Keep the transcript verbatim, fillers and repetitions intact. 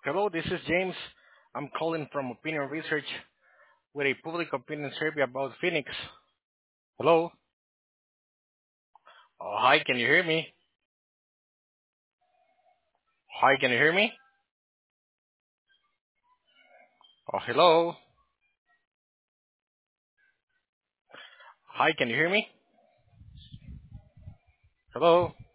Hello, this is James. I'm calling from Opinion Research with a public opinion survey about Phoenix. Hello? Oh, hi, can you hear me? Hi, can you hear me? Oh, hello? Hi, can you hear me? Hello?